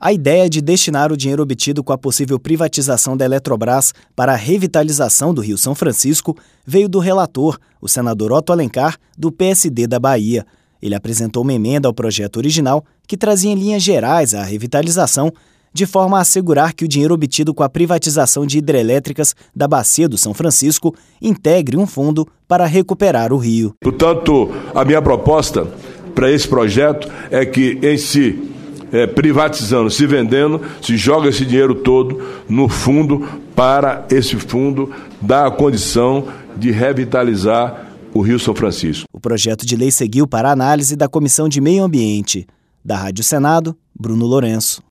A ideia de destinar o dinheiro obtido com a possível privatização da Eletrobras para a revitalização do Rio São Francisco veio do relator, o senador Otto Alencar, do PSD da Bahia. Ele apresentou uma emenda ao projeto original que trazia em linhas gerais a revitalização, de forma a assegurar que o dinheiro obtido com a privatização de hidrelétricas da Bacia do São Francisco integre um fundo para recuperar o rio. Portanto, a minha proposta para esse projeto é que, em si, privatizando, se vendendo, se joga esse dinheiro todo no fundo para esse fundo dar a condição de revitalizar o Rio São Francisco. O projeto de lei seguiu para a análise da Comissão de Meio Ambiente. Da Rádio Senado, Bruno Lourenço.